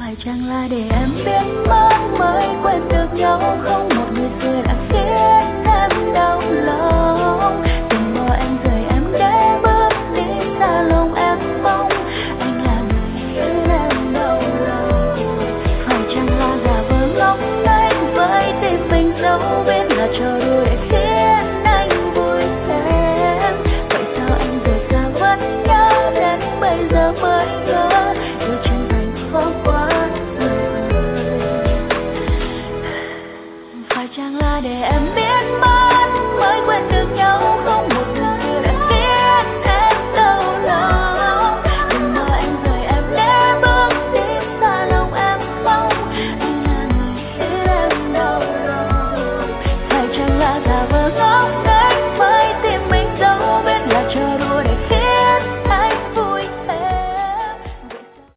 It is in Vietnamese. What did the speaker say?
phải chăng là để em biết mất mới quên được nhau không